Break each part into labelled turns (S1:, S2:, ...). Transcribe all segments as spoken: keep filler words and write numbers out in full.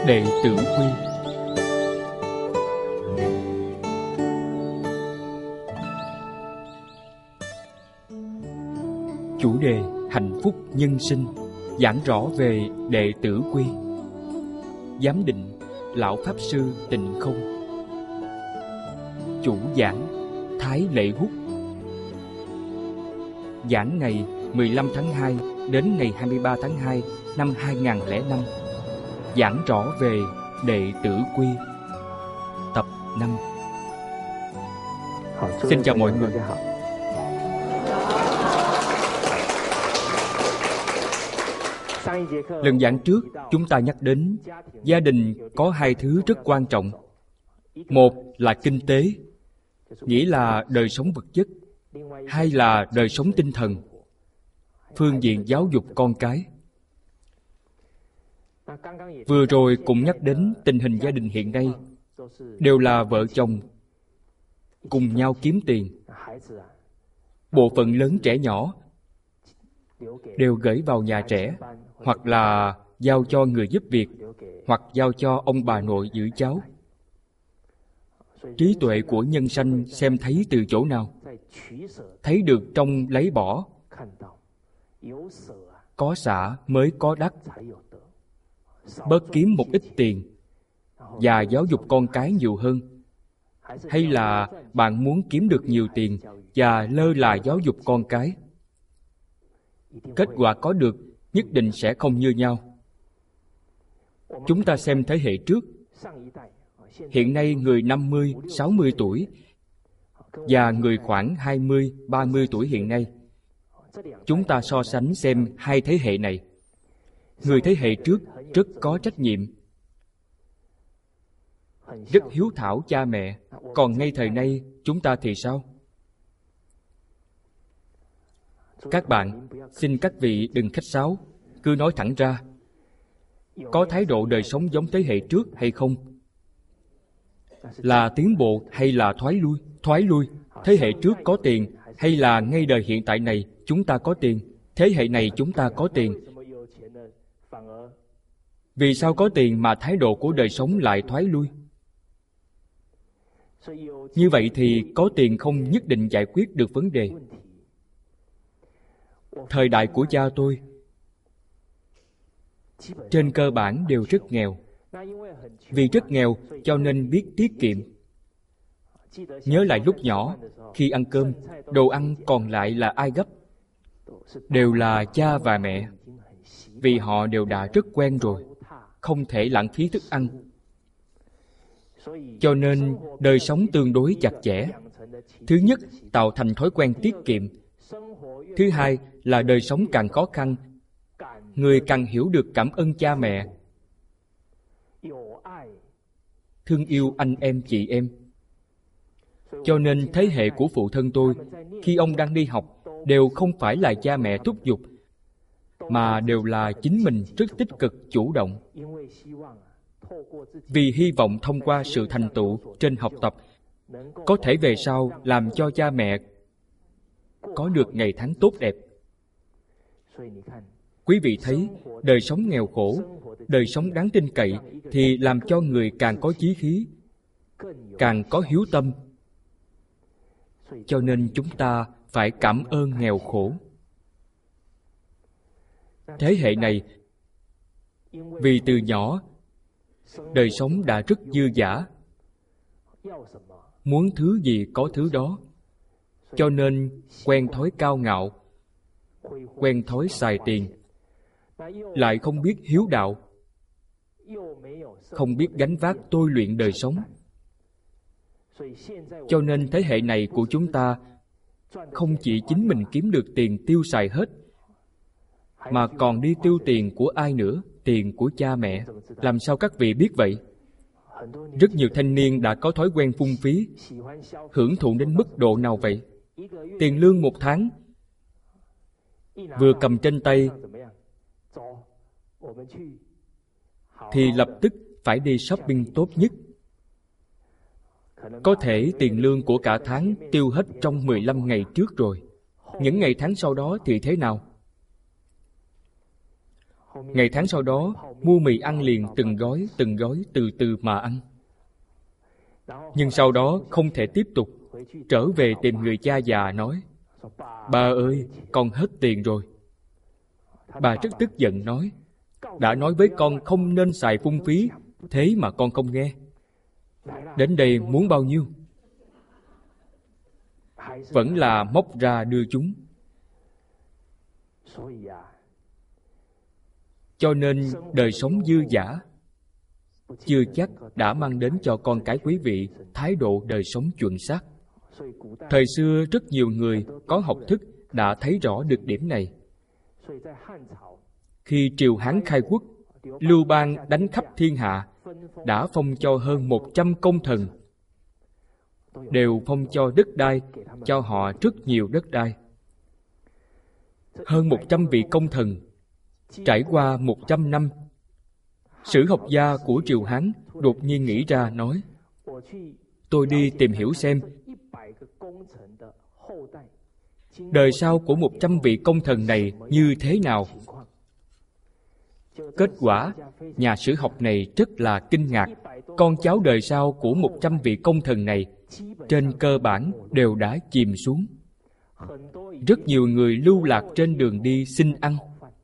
S1: Đệ tử quy. Chủ đề hạnh phúc nhân sinh, giảng rõ về đệ tử quy. Giám định Lão Pháp Sư Tịnh Không. Chủ giảng Thái Lệ Hút. Giảng ngày mười lăm tháng hai đến ngày hai mươi ba tháng hai năm hai nghìn không trăm lẻ năm. Giảng rõ về đệ tử quy. Tập năm. Xin chào mọi người. Lần giảng trước, chúng ta nhắc đến gia đình có hai thứ rất quan trọng. Một là kinh tế, nghĩa là đời sống vật chất. Hai là đời sống tinh thần, phương diện giáo dục con cái. Vừa rồi cũng nhắc đến tình hình gia đình hiện nay đều là vợ chồng cùng nhau kiếm tiền. Bộ phận lớn trẻ nhỏ đều gửi vào nhà trẻ, hoặc là giao cho người giúp việc, hoặc giao cho ông bà nội giữ cháu. Trí tuệ của nhân sanh xem thấy từ chỗ nào? Thấy được trong lấy bỏ. Có xả mới có đắc. Bớt kiếm một ít tiền và giáo dục con cái nhiều hơn, hay là bạn muốn kiếm được nhiều tiền và lơ là giáo dục con cái? Kết quả có được nhất định sẽ không như nhau. Chúng ta xem thế hệ trước. Hiện nay người năm mươi, sáu mươi tuổi và người khoảng hai mươi, ba mươi tuổi hiện nay. Chúng ta so sánh xem hai thế hệ này. Người thế hệ trước rất có trách nhiệm, rất hiếu thảo cha mẹ. Còn ngay thời nay chúng ta thì sao? Các bạn, xin các vị đừng khách sáo, cứ nói thẳng ra. Có thái độ đời sống giống thế hệ trước hay không? Là tiến bộ hay là thoái lui? Thoái lui. Thế hệ trước có tiền, hay là ngay đời hiện tại này chúng ta có tiền? Thế hệ này chúng ta có tiền. Vì sao có tiền mà thái độ của đời sống lại thoái lui? Như vậy thì có tiền không nhất định giải quyết được vấn đề. Thời đại của cha tôi trên cơ bản đều rất nghèo. Vì rất nghèo cho nên biết tiết kiệm. Nhớ lại lúc nhỏ, khi ăn cơm, đồ ăn còn lại là ai gấp? Đều là cha và mẹ. Vì họ đều đã rất quen rồi, không thể lãng phí thức ăn. Cho nên đời sống tương đối chặt chẽ. Thứ nhất, tạo thành thói quen tiết kiệm. Thứ hai là đời sống càng khó khăn, người càng hiểu được cảm ơn cha mẹ, thương yêu anh em chị em. Cho nên thế hệ của phụ thân tôi, khi ông đang đi học, đều không phải là cha mẹ thúc giục, mà đều là chính mình rất tích cực chủ động. Vì hy vọng thông qua sự thành tựu trên học tập, có thể về sau làm cho cha mẹ có được ngày tháng tốt đẹp. Quý vị thấy, đời sống nghèo khổ, đời sống đáng tin cậy thì làm cho người càng có chí khí, càng có hiếu tâm. Cho nên chúng ta phải cảm ơn nghèo khổ. Thế hệ này, vì từ nhỏ, đời sống đã rất dư dả. Muốn thứ gì có thứ đó. Cho nên quen thói cao ngạo, quen thói xài tiền, lại không biết hiếu đạo, không biết gánh vác tôi luyện đời sống. Cho nên thế hệ này của chúng ta không chỉ chính mình kiếm được tiền tiêu xài hết, mà còn đi tiêu tiền của ai nữa? Tiền của cha mẹ. Làm sao các vị biết vậy? Rất nhiều thanh niên đã có thói quen phung phí. Hưởng thụ đến mức độ nào vậy? Tiền lương một tháng vừa cầm trên tay thì lập tức phải đi shopping tốt nhất. Có thể tiền lương của cả tháng tiêu hết trong mười lăm ngày trước rồi. Những ngày tháng sau đó thì thế nào? Ngày tháng sau đó, mua mì ăn liền từng gói, từng gói, từ từ mà ăn. Nhưng sau đó không thể tiếp tục, trở về tìm người cha già nói: Ba ơi, con hết tiền rồi. Bà rất tức giận nói: Đã nói với con không nên xài phung phí, thế mà con không nghe. Đến đây muốn bao nhiêu? Vẫn là móc ra đưa chúng. Cho nên đời sống dư dả chưa chắc đã mang đến cho con cái quý vị thái độ đời sống chuẩn xác. Thời xưa rất nhiều người có học thức đã thấy rõ được điểm này. Khi triều Hán khai quốc, Lưu Bang đánh khắp thiên hạ, đã phong cho hơn một trăm công thần, đều phong cho đất đai, cho họ rất nhiều đất đai. Hơn một trăm vị công thần, trải qua một trăm năm, sử học gia của triều Hán đột nhiên nghĩ ra nói: Tôi đi tìm hiểu xem đời sau của một trăm vị công thần này như thế nào. Kết quả, nhà sử học này rất là kinh ngạc. Con cháu đời sau của một trăm vị công thần này trên cơ bản đều đã chìm xuống. Rất nhiều người lưu lạc trên đường đi xin ăn.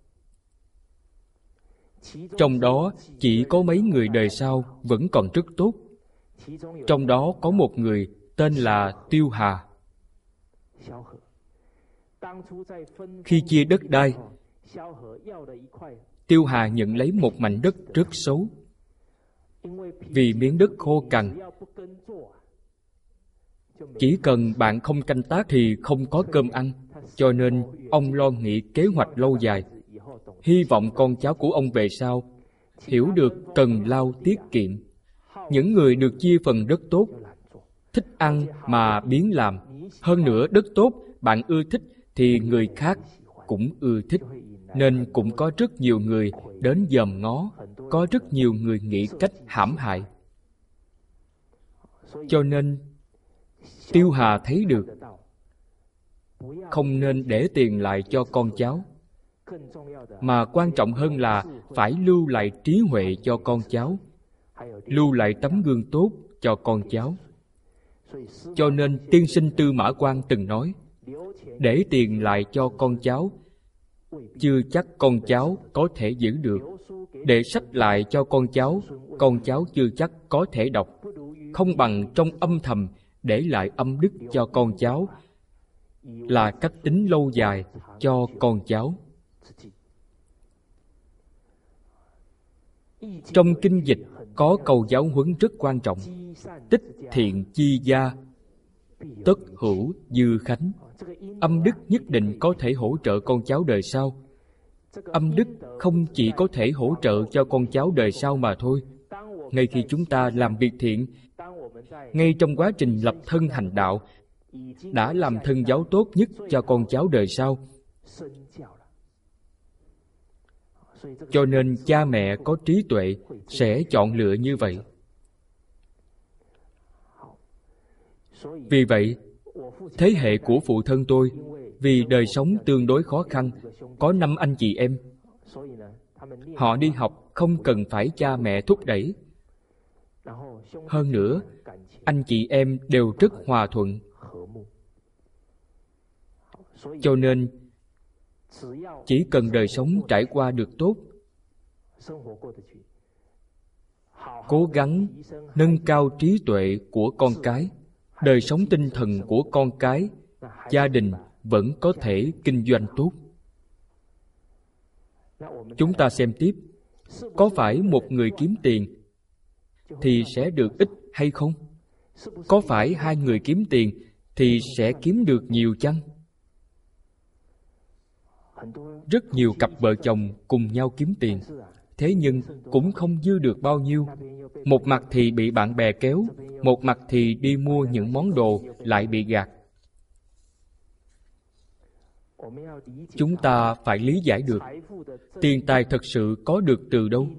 S1: Trong đó chỉ có mấy người đời sau vẫn còn rất tốt. Trong đó có một người tên là Tiêu Hà. Khi chia đất đai, Tiêu Hà nhận lấy một mảnh đất rất xấu. Vì miếng đất khô cằn, chỉ cần bạn không canh tác thì không có cơm ăn. Cho nên ông lo nghĩ kế hoạch lâu dài, hy vọng con cháu của ông về sau hiểu được cần lao tiết kiệm. Những người được chia phần đất tốt, thích ăn mà biến làm. Hơn nữa đất tốt bạn ưa thích thì người khác cũng ưa thích, nên cũng có rất nhiều người đến dòm ngó, có rất nhiều người nghĩ cách hãm hại. Cho nên Tiêu Hà thấy được không nên để tiền lại cho con cháu, mà quan trọng hơn là phải lưu lại trí huệ cho con cháu, lưu lại tấm gương tốt cho con cháu. Cho nên tiên sinh Tư Mã Quang từng nói: để tiền lại cho con cháu, chưa chắc con cháu có thể giữ được. Để sách lại cho con cháu, con cháu chưa chắc có thể đọc. Không bằng trong âm thầm để lại âm đức cho con cháu, là cách tính lâu dài cho con cháu. Trong kinh dịch có câu giáo huấn rất quan trọng: tích thiện chi gia, tất hữu dư khánh. Âm đức nhất định có thể hỗ trợ con cháu đời sau. Âm đức không chỉ có thể hỗ trợ cho con cháu đời sau mà thôi. Ngay khi chúng ta làm việc thiện, ngay trong quá trình lập thân hành đạo, đã làm thân giáo tốt nhất cho con cháu đời sau. Cho nên cha mẹ có trí tuệ sẽ chọn lựa như vậy. Vì vậy, thế hệ của phụ thân tôi, vì đời sống tương đối khó khăn, có năm anh chị em. Họ đi học không cần phải cha mẹ thúc đẩy. Hơn nữa, anh chị em đều rất hòa thuận. Cho nên, chỉ cần đời sống trải qua được tốt, cố gắng nâng cao trí tuệ của con cái, đời sống tinh thần của con cái, gia đình vẫn có thể kinh doanh tốt. Chúng ta xem tiếp, có phải một người kiếm tiền thì sẽ được ít hay không? Có phải hai người kiếm tiền thì sẽ kiếm được nhiều chăng? Rất nhiều cặp vợ chồng cùng nhau kiếm tiền, thế nhưng cũng không dư được bao nhiêu. Một mặt thì bị bạn bè kéo, một mặt thì đi mua những món đồ lại bị gạt. Chúng ta phải lý giải được tiền tài thật sự có được từ đâu.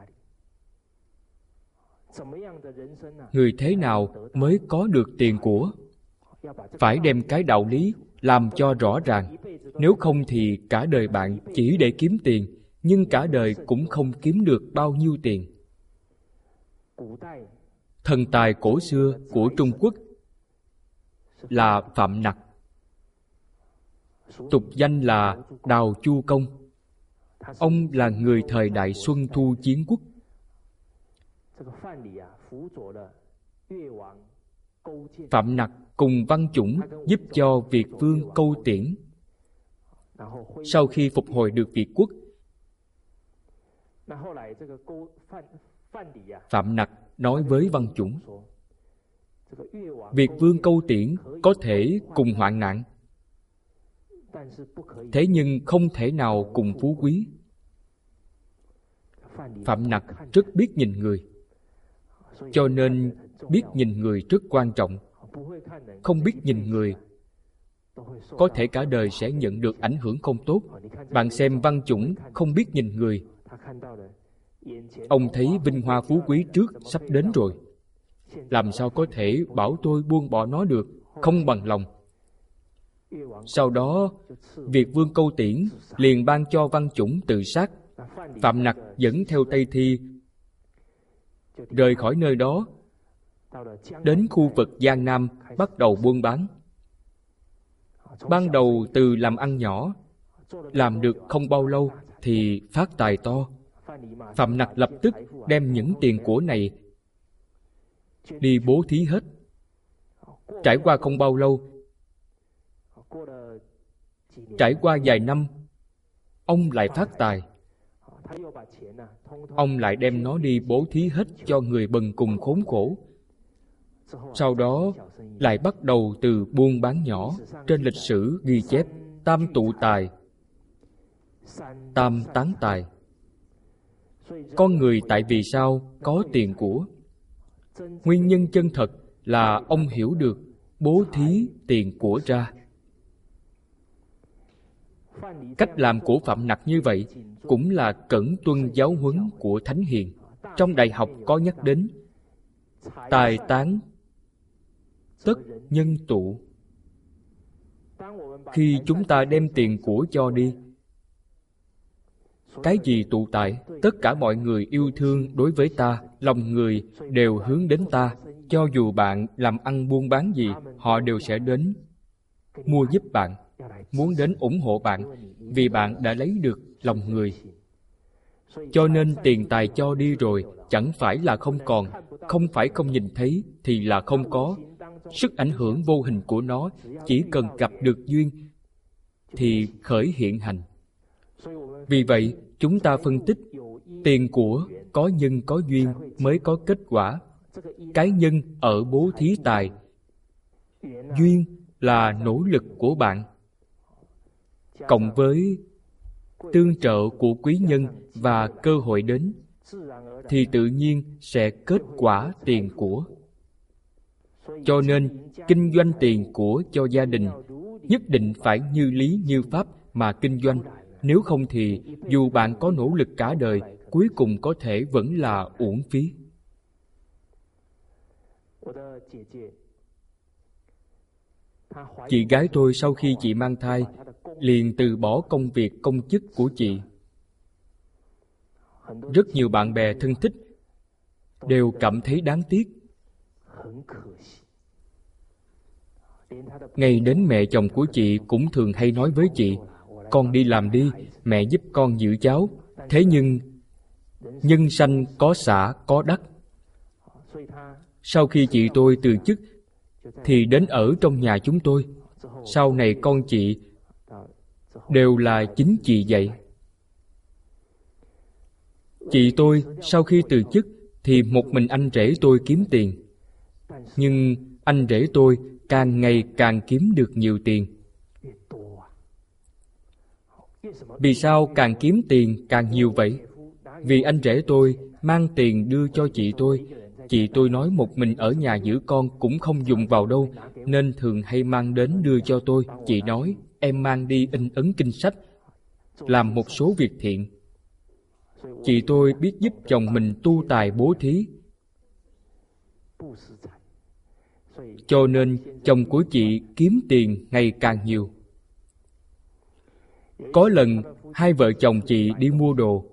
S1: Người thế nào mới có được tiền của? Phải đem cái đạo lý làm cho rõ ràng. Nếu không thì cả đời bạn chỉ để kiếm tiền, nhưng cả đời cũng không kiếm được bao nhiêu tiền. Thần tài cổ xưa của Trung Quốc là Phạm Nặc, tục danh là Đào Chu Công. Ông là người thời đại Xuân Thu Chiến Quốc. Phạm Nặc cùng Văn Chủng giúp cho Việt vương Câu Tiễn. Sau khi phục hồi được Việt quốc, Phạm Nặc nói với Văn Chủng, Việt vương Câu Tiễn có thể cùng hoạn nạn, thế nhưng không thể nào cùng phú quý. Phạm Nặc rất biết nhìn người, cho nên biết nhìn người rất quan trọng. Không biết nhìn người, có thể cả đời sẽ nhận được ảnh hưởng không tốt. Bạn xem Văn Chủng không biết nhìn người. Ông thấy vinh hoa phú quý trước sắp đến rồi, làm sao có thể bảo tôi buông bỏ nó được, không bằng lòng. Sau đó Việt vương Câu Tiễn liền ban cho Văn Chủng tự sát. Phạm Nặc dẫn theo Tây Thi rời khỏi nơi đó, đến khu vực Giang Nam bắt đầu buôn bán. Ban đầu từ làm ăn nhỏ, làm được không bao lâu thì phát tài to. Phạm Nặc lập tức đem những tiền của này đi bố thí hết. Trải qua không bao lâu, trải qua vài năm, ông lại phát tài. Ông lại đem nó đi bố thí hết cho người bần cùng khốn khổ. Sau đó lại bắt đầu từ buôn bán nhỏ. Trên lịch sử ghi chép tam tụ tài, tam tán tài. Con người tại vì sao có tiền của? Nguyên nhân chân thật là ông hiểu được bố thí tiền của ra. Cách làm của Phạm Nặc như vậy cũng là cẩn tuân giáo huấn của Thánh Hiền. Trong Đại học có nhắc đến tài tán tất nhân tụ. Khi chúng ta đem tiền của cho đi, cái gì tụ tại? Tất cả mọi người yêu thương đối với ta, lòng người đều hướng đến ta. Cho dù bạn làm ăn buôn bán gì, họ đều sẽ đến mua giúp bạn, muốn đến ủng hộ bạn, vì bạn đã lấy được lòng người. Cho nên tiền tài cho đi rồi chẳng phải là không còn, không phải không nhìn thấy thì là không có. Sức ảnh hưởng vô hình của nó chỉ cần gặp được duyên thì khởi hiện hành. Vì vậy chúng ta phân tích, tiền của có nhân có duyên mới có kết quả. Cái nhân ở bố thí tài, duyên là nỗ lực của bạn, cộng với tương trợ của quý nhân và cơ hội đến, thì tự nhiên sẽ kết quả tiền của. Cho nên kinh doanh tiền của cho gia đình nhất định phải như lý như pháp mà kinh doanh. Nếu không thì dù bạn có nỗ lực cả đời, cuối cùng có thể vẫn là uổng phí. Chị gái tôi sau khi chị mang thai liền từ bỏ công việc công chức của chị. Rất nhiều bạn bè thân thích đều cảm thấy đáng tiếc. Ngay đến mẹ chồng của chị cũng thường hay nói với chị, con đi làm đi, mẹ giúp con giữ cháu. Thế nhưng nhân sanh có xả có đắc. Sau khi chị tôi từ chức thì đến ở trong nhà chúng tôi. Sau này con chị đều là chính chị dạy. Chị tôi sau khi từ chức thì một mình anh rể tôi kiếm tiền. Nhưng anh rể tôi càng ngày càng kiếm được nhiều tiền. Vì sao càng kiếm tiền càng nhiều vậy? Vì anh rể tôi mang tiền đưa cho chị tôi. Chị tôi nói một mình ở nhà giữ con cũng không dùng vào đâu, nên thường hay mang đến đưa cho tôi. Chị nói, em mang đi in ấn kinh sách, làm một số việc thiện. Chị tôi biết giúp chồng mình tu tài bố thí. Cho nên chồng của chị kiếm tiền ngày càng nhiều. Có lần hai vợ chồng chị đi mua đồ.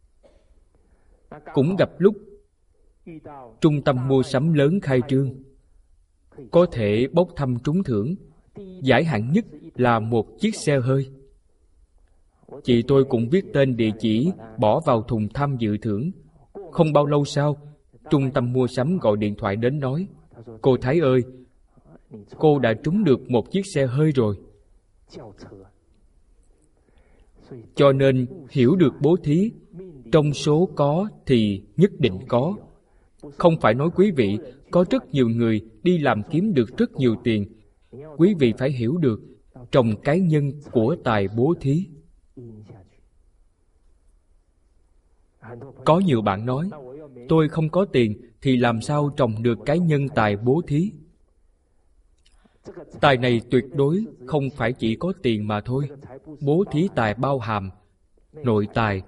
S1: Cũng gặp lúc trung tâm mua sắm lớn khai trương, có thể bốc thăm trúng thưởng. Giải hạng nhất là một chiếc xe hơi. Chị tôi cũng viết tên địa chỉ, bỏ vào thùng tham dự thưởng. Không bao lâu sau, trung tâm mua sắm gọi điện thoại đến nói: cô Thái ơi, cô đã trúng được một chiếc xe hơi rồi. Cho nên hiểu được bố thí, trong số có thì nhất định có. Không phải nói quý vị có rất nhiều người đi làm kiếm được rất nhiều tiền. Quý vị phải hiểu được trồng cái nhân của tài bố thí. Có nhiều bạn nói, tôi không có tiền thì làm sao trồng được cái nhân tài bố thí? Tài này tuyệt đối không phải chỉ có tiền mà thôi. Bố thí tài bao hàm nội tài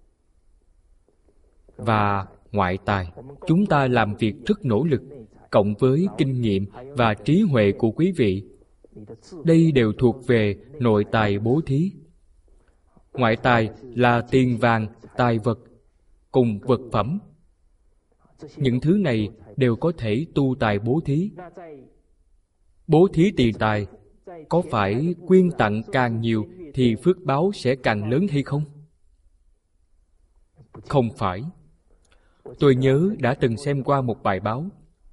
S1: và ngoại tài. Chúng ta làm việc rất nỗ lực, cộng với kinh nghiệm và trí huệ của quý vị. Đây đều thuộc về nội tài bố thí. Ngoại tài là tiền vàng, tài vật cùng vật phẩm. Những thứ này đều có thể tu tài bố thí. Bố thí tiền tài, có phải quyên tặng càng nhiều thì phước báo sẽ càng lớn hay không? Không phải. Tôi nhớ đã từng xem qua một bài báo.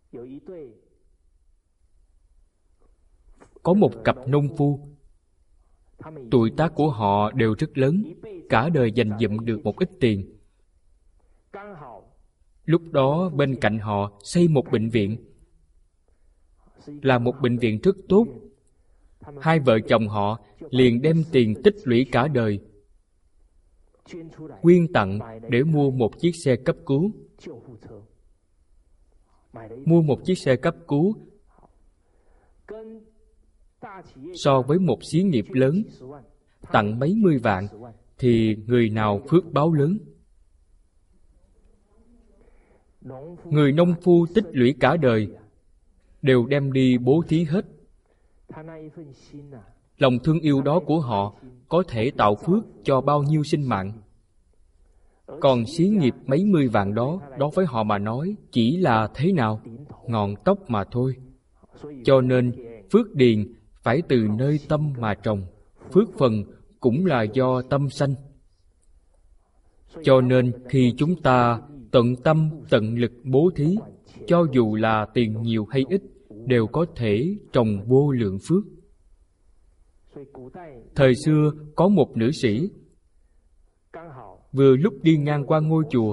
S1: Có một cặp nông phu, tuổi tác của họ đều rất lớn, cả đời dành dụm được một ít tiền. Lúc đó bên cạnh họ xây một bệnh viện, là một bệnh viện rất tốt. Hai vợ chồng họ liền đem tiền tích lũy cả đời quyên tặng để mua một chiếc xe cấp cứu. Mua một chiếc xe cấp cứu so với một xí nghiệp lớn tặng mấy mươi vạn thì người nào phước báo lớn? Người nông phu tích lũy cả đời đều đem đi bố thí hết. Lòng thương yêu đó của họ có thể tạo phước cho bao nhiêu sinh mạng. Còn xí nghiệp mấy mươi vạn đó, đối với họ mà nói chỉ là thế nào? Ngọn tóc mà thôi. Cho nên phước điền phải từ nơi tâm mà trồng. Phước phần cũng là do tâm sanh. Cho nên khi chúng ta tận tâm tận lực bố thí, cho dù là tiền nhiều hay ít, đều có thể trồng vô lượng phước. Thời xưa có một nữ sĩ, vừa lúc đi ngang qua ngôi chùa,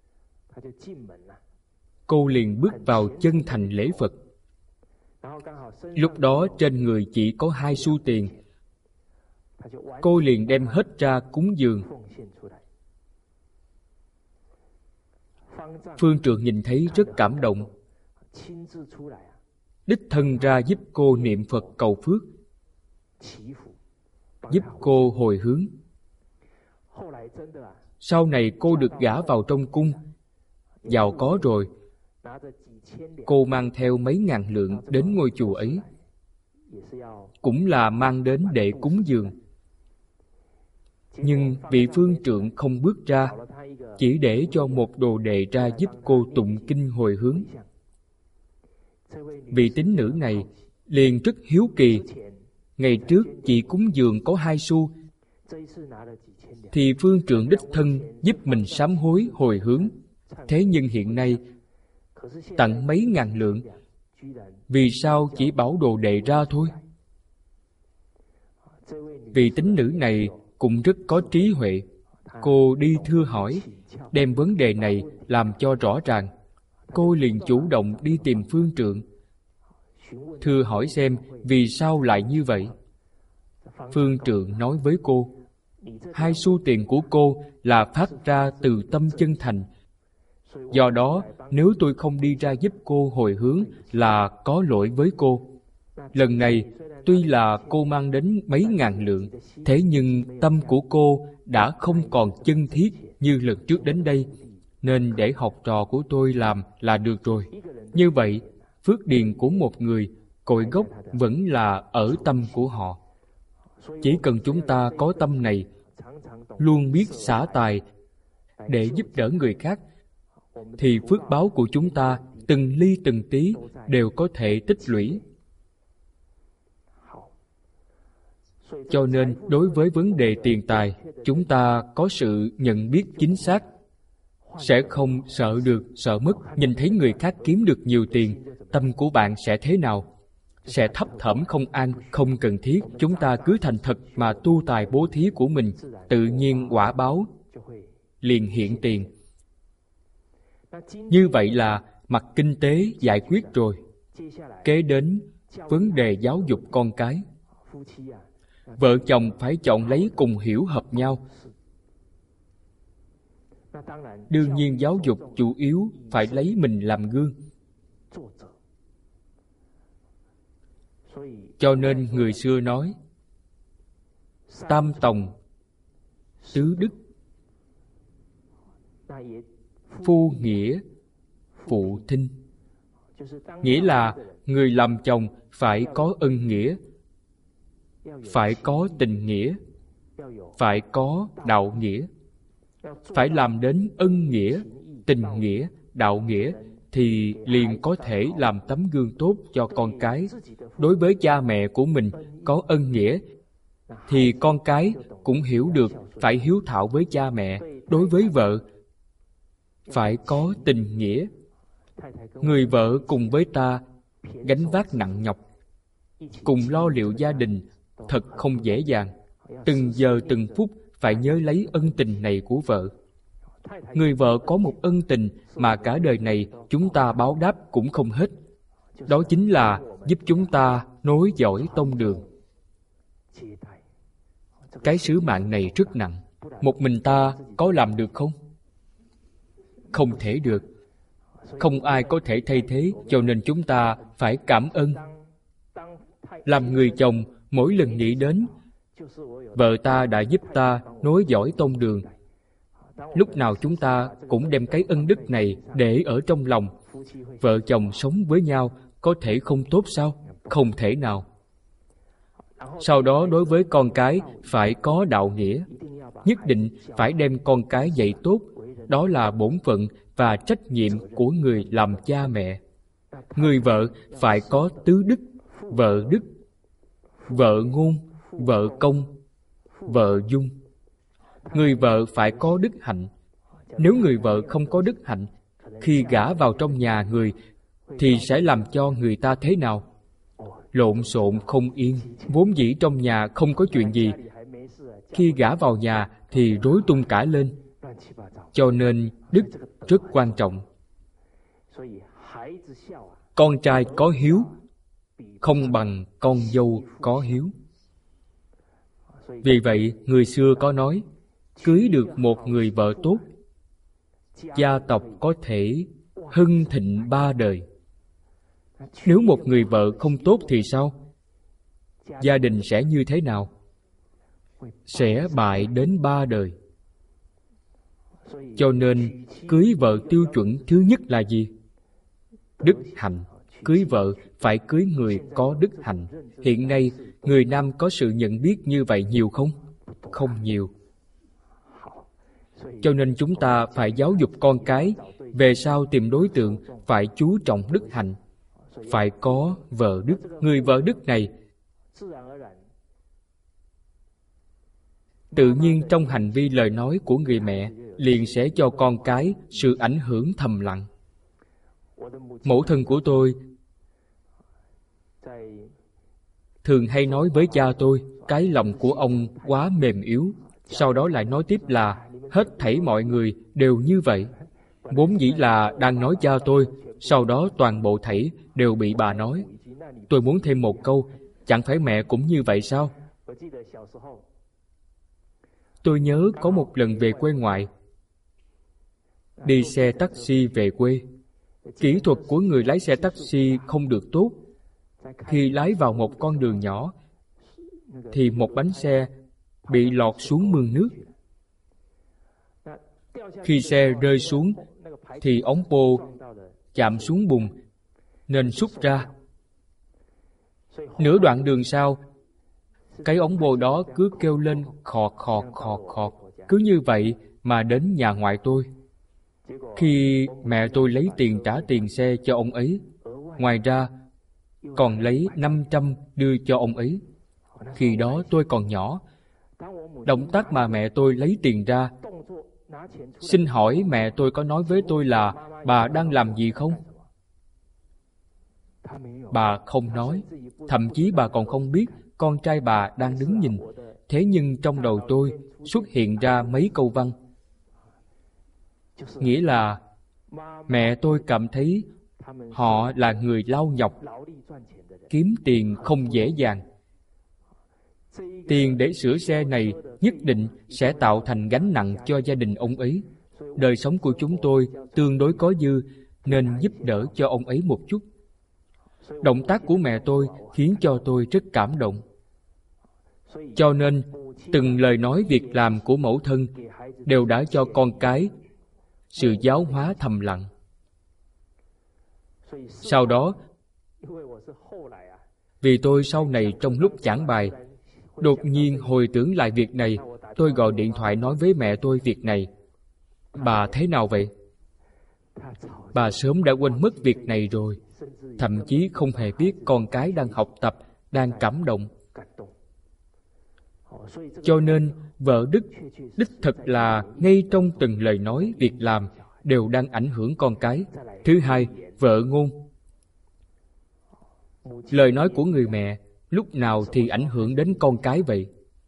S1: cô liền bước vào chân thành lễ Phật. Lúc đó trên người chỉ có hai xu tiền, cô liền đem hết ra cúng dường. Phương trượng nhìn thấy rất cảm động, đích thân ra giúp cô niệm Phật cầu phước, giúp cô hồi hướng. Sau này cô được gả vào trong cung, giàu có rồi. Cô mang theo mấy ngàn lượng đến ngôi chùa ấy, cũng là mang đến để cúng dường. Nhưng vị phương trượng không bước ra, chỉ để cho một đồ đệ ra giúp cô tụng kinh hồi hướng. Vị tín nữ này liền rất hiếu kỳ. Ngày trước chỉ cúng dường có hai xu, thì phương trượng đích thân giúp mình sám hối hồi hướng. Thế nhưng hiện nay tặng mấy ngàn lượng, vì sao chỉ bảo đồ đệ ra thôi? Vị tín nữ này cũng rất có trí huệ. Cô đi thưa hỏi, đem vấn đề này làm cho rõ ràng. Cô liền chủ động đi tìm phương trượng, thưa hỏi xem vì sao lại như vậy. Phương trượng nói với cô, hai xu tiền của cô là phát ra từ tâm chân thành. Do đó, nếu tôi không đi ra giúp cô hồi hướng là có lỗi với cô. Lần này, tuy là cô mang đến mấy ngàn lượng, thế nhưng tâm của cô đã không còn chân thiết như lần trước đến đây, nên để học trò của tôi làm là được rồi. Như vậy, phước điền của một người, cội gốc vẫn là ở tâm của họ. Chỉ cần chúng ta có tâm này, luôn biết xả tài để giúp đỡ người khác, thì phước báo của chúng ta từng ly từng tí đều có thể tích lũy. Cho nên đối với vấn đề tiền tài, chúng ta có sự nhận biết chính xác, sẽ không sợ được, sợ mất. Nhìn thấy người khác kiếm được nhiều tiền, tâm của bạn sẽ thế nào? Sẽ thấp thỏm không an, không cần thiết. Chúng ta cứ thành thật mà tu tài bố thí của mình, tự nhiên quả báo liền hiện tiền. Như vậy là mặt kinh tế giải quyết rồi. Kế đến vấn đề giáo dục con cái. Vợ chồng phải chọn lấy cùng hiểu hợp nhau. Đương nhiên giáo dục chủ yếu phải lấy mình làm gương. Cho nên người xưa nói tam tòng, tứ đức, phu nghĩa, phụ thinh. Nghĩa là người làm chồng phải có ân nghĩa, phải có tình nghĩa, phải có đạo nghĩa. Phải làm đến ân nghĩa, tình nghĩa, đạo nghĩa thì liền có thể làm tấm gương tốt cho con cái. Đối với cha mẹ của mình có ân nghĩa thì con cái cũng hiểu được phải hiếu thảo với cha mẹ. Đối với vợ phải có tình nghĩa. Người vợ cùng với ta gánh vác nặng nhọc, cùng lo liệu gia đình thật không dễ dàng. Từng giờ từng phút phải nhớ lấy ân tình này của vợ. Người vợ có một ân tình mà cả đời này chúng ta báo đáp cũng không hết. Đó chính là giúp chúng ta nối dõi tông đường. Cái sứ mạng này rất nặng. Một mình ta có làm được không? Không thể được. Không ai có thể thay thế, cho nên chúng ta phải cảm ơn. Làm người chồng, mỗi lần nghĩ đến vợ ta đã giúp ta nối dõi tông đường, lúc nào chúng ta cũng đem cái ân đức này để ở trong lòng. Vợ chồng sống với nhau có thể không tốt sao? Không thể nào. Sau đó đối với con cái phải có đạo nghĩa. Nhất định phải đem con cái dạy tốt. Đó là bổn phận và trách nhiệm của người làm cha mẹ. Người vợ phải có tứ đức: vợ đức, vợ ngôn, vợ công, vợ dung. Người vợ phải có đức hạnh. Nếu người vợ không có đức hạnh, khi gả vào trong nhà người thì sẽ làm cho người ta thế nào? Lộn xộn không yên. Vốn dĩ trong nhà không có chuyện gì, khi gả vào nhà thì rối tung cả lên. Cho nên đức rất quan trọng. Con trai có hiếu không bằng con dâu có hiếu. Vì vậy người xưa có nói, cưới được một người vợ tốt, gia tộc có thể hưng thịnh ba đời. Nếu một người vợ không tốt thì sao? Gia đình sẽ như thế nào? Sẽ bại đến ba đời. Cho nên cưới vợ tiêu chuẩn thứ nhất là gì? Đức hạnh. Cưới vợ phải cưới người có đức hạnh. Hiện nay người nam có sự nhận biết như vậy nhiều không? Không nhiều. Cho nên chúng ta phải giáo dục con cái, về sau tìm đối tượng phải chú trọng đức hạnh, phải có vợ đức. Người vợ đức này tự nhiên trong hành vi lời nói của người mẹ liền sẽ cho con cái sự ảnh hưởng thầm lặng. Mẫu thân của tôi thường hay nói với cha tôi, cái lòng của ông quá mềm yếu. Sau đó lại nói tiếp là hết thảy mọi người đều như vậy. Vốn dĩ là đang nói cha tôi, sau đó toàn bộ thảy đều bị bà nói. Tôi muốn thêm một câu, chẳng phải mẹ cũng như vậy sao? Tôi nhớ có một lần về quê ngoại, đi xe taxi về quê. Kỹ thuật của người lái xe taxi không được tốt. Khi lái vào một con đường nhỏ thì một bánh xe bị lọt xuống mương nước. Khi xe rơi xuống thì ống pô chạm xuống bùn nên xúc ra. Nửa đoạn đường sau Cái ống bô đó cứ kêu lên khọt khọt khọt khọt. Cứ như vậy mà đến nhà ngoại tôi. Khi mẹ tôi lấy tiền trả tiền xe cho ông ấy, ngoài ra còn lấy năm trăm đưa cho ông ấy. Khi đó tôi còn nhỏ. Động tác mà mẹ tôi lấy tiền ra, xin hỏi mẹ tôi có nói với tôi là bà đang làm gì không? Bà không nói. Thậm chí bà còn không biết con trai bà đang đứng nhìn. Thế nhưng trong đầu tôi xuất hiện ra mấy câu văn. Nghĩa là mẹ tôi cảm thấy họ là người lao nhọc, kiếm tiền không dễ dàng. Tiền để sửa xe này nhất định sẽ tạo thành gánh nặng cho gia đình ông ấy. Đời sống của chúng tôi tương đối có dư, nên giúp đỡ cho ông ấy một chút. Động tác của mẹ tôi khiến cho tôi rất cảm động. Cho nên, từng lời nói việc làm của mẫu thân đều đã cho con cái sự giáo hóa thầm lặng. Sau đó, vì tôi sau này trong lúc giảng bài, đột nhiên hồi tưởng lại việc này, tôi gọi điện thoại nói với mẹ tôi việc này. Bà thế nào vậy? Bà sớm đã quên mất việc này rồi, thậm chí không hề biết con cái đang học tập, đang cảm động. Cho nên, vợ Đức đích thực là ngay trong từng lời nói, việc làm đều đang ảnh hưởng con cái. Thứ hai, vợ ngôn. Lời nói của người mẹ lúc nào thì ảnh hưởng đến con cái vậy?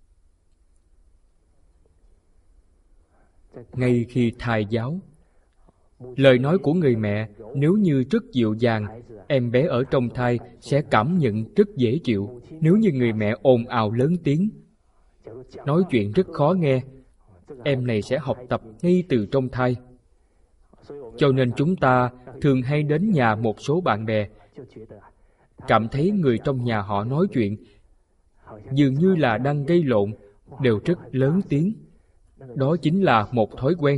S1: Ngay khi thai giáo, lời nói của người mẹ nếu như rất dịu dàng, em bé ở trong thai sẽ cảm nhận rất dễ chịu. Nếu như người mẹ ồn ào lớn tiếng, nói chuyện rất khó nghe, em này sẽ học tập ngay từ trong thai. Cho nên chúng ta thường hay đến nhà một số bạn bè, cảm thấy người trong nhà họ nói chuyện dường như là đang gây lộn, đều rất lớn tiếng. Đó chính là một thói quen.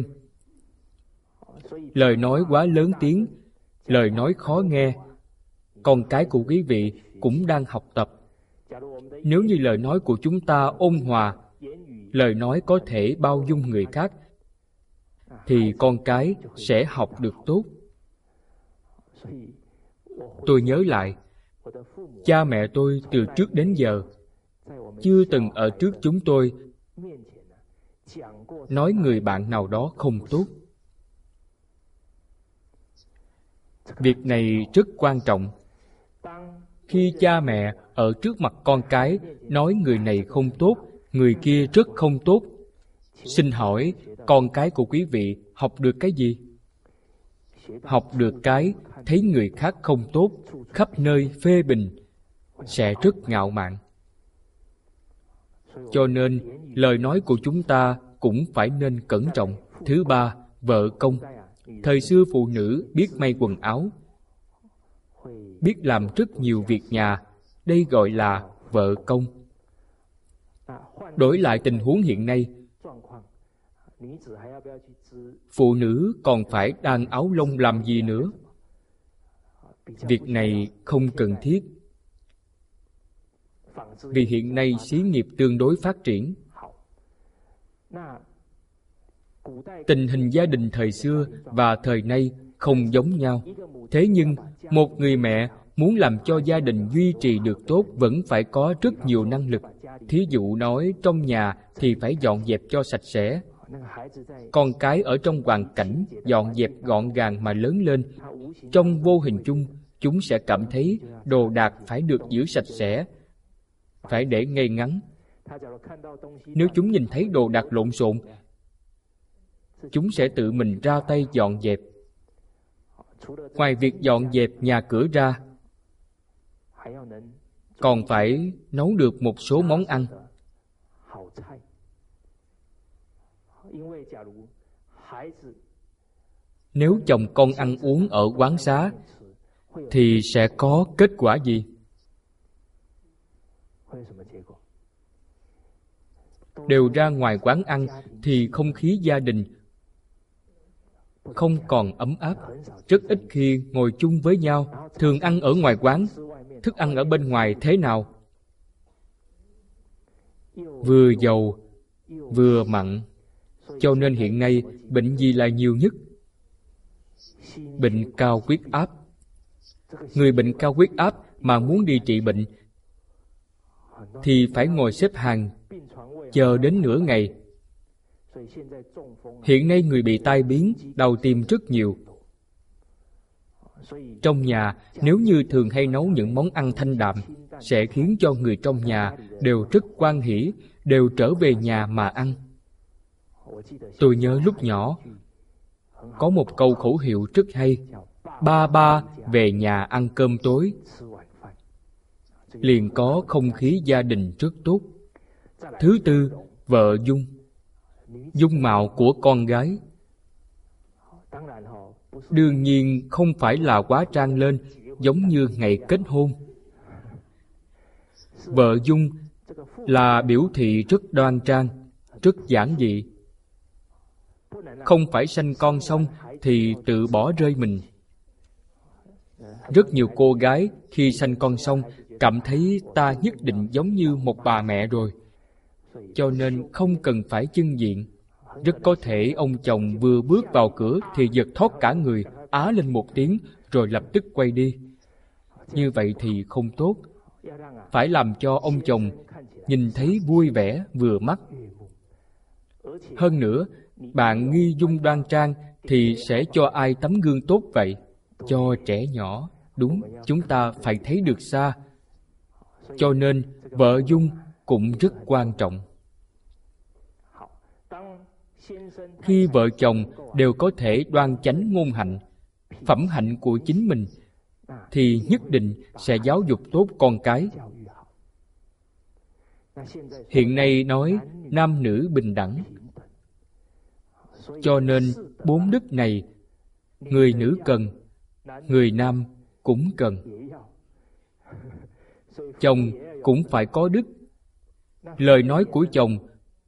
S1: Lời nói quá lớn tiếng, lời nói khó nghe, con cái của quý vị cũng đang học tập. Nếu như lời nói của chúng ta ôn hòa, lời nói có thể bao dung người khác, thì con cái sẽ học được tốt. Tôi nhớ lại, cha mẹ tôi từ trước đến giờ chưa từng ở trước chúng tôi nói người bạn nào đó không tốt. Việc này rất quan trọng. Khi cha mẹ ở trước mặt con cái nói người này không tốt, người kia rất không tốt, xin hỏi con cái của quý vị học được cái gì? Học được cái thấy người khác không tốt, khắp nơi phê bình, sẽ rất ngạo mạn. Cho nên lời nói của chúng ta cũng phải nên cẩn trọng. Thứ ba, vợ công. Thời xưa phụ nữ biết may quần áo, biết làm rất nhiều việc nhà, đây gọi là vợ công. Đổi lại tình huống hiện nay, phụ nữ còn phải đan áo lông làm gì nữa? Việc này không cần thiết. Vì hiện nay xí nghiệp tương đối phát triển. Tình hình gia đình thời xưa và thời nay không giống nhau. Thế nhưng, một người mẹ muốn làm cho gia đình duy trì được tốt vẫn phải có rất nhiều năng lực. Thí dụ nói trong nhà thì phải dọn dẹp cho sạch sẽ. Con cái ở trong hoàn cảnh dọn dẹp gọn gàng mà lớn lên, trong vô hình chung, chúng sẽ cảm thấy đồ đạc phải được giữ sạch sẽ, phải để ngay ngắn. Nếu chúng nhìn thấy đồ đạc lộn xộn, chúng sẽ tự mình ra tay dọn dẹp. Ngoài việc dọn dẹp nhà cửa ra, còn phải nấu được một số món ăn. Nếu chồng con ăn uống ở quán xá, thì sẽ có kết quả gì? Đều ra ngoài quán ăn thì không khí gia đình không còn ấm áp. Rất ít khi ngồi chung với nhau. Thường ăn ở ngoài quán. Thức ăn ở bên ngoài thế nào? vừa dầu, vừa mặn. Cho nên hiện nay bệnh gì là nhiều nhất? Bệnh cao huyết áp. Người bệnh cao huyết áp mà muốn đi trị bệnh thì phải ngồi xếp hàng chờ đến nửa ngày. Hiện nay người bị tai biến, đau tim rất nhiều. Trong nhà, nếu như thường hay nấu những món ăn thanh đạm, sẽ khiến cho người trong nhà đều rất hoan hỉ, đều trở về nhà mà ăn. Tôi nhớ lúc nhỏ, có một câu khẩu hiệu rất hay: ba ba về nhà ăn cơm tối, liền có không khí gia đình rất tốt. Thứ tư, vợ dung. Dung mạo của con gái đương nhiên không phải là quá trang lên giống như ngày kết hôn. Vợ dung là biểu thị rất đoan trang, rất giản dị. Không phải sanh con xong thì tự bỏ rơi mình. Rất nhiều cô gái khi sanh con xong cảm thấy ta nhất định giống như một bà mẹ rồi, cho nên không cần phải chưng diện. Rất có thể ông chồng vừa bước vào cửa thì giật thót cả người, á lên một tiếng rồi lập tức quay đi. Như vậy thì không tốt. Phải làm cho ông chồng nhìn thấy vui vẻ vừa mắt. Hơn nữa, bạn nghi dung đoan trang thì sẽ cho ai tấm gương tốt vậy? Cho trẻ nhỏ. Đúng, chúng ta phải thấy được xa. Cho nên vợ dung cũng rất quan trọng. Khi vợ chồng đều có thể đoan chánh ngôn hạnh, phẩm hạnh của chính mình, thì nhất định sẽ giáo dục tốt con cái. Hiện nay nói nam nữ bình đẳng, cho nên bốn đức này người nữ cần, người nam cũng cần. Chồng cũng phải có đức. Lời nói của chồng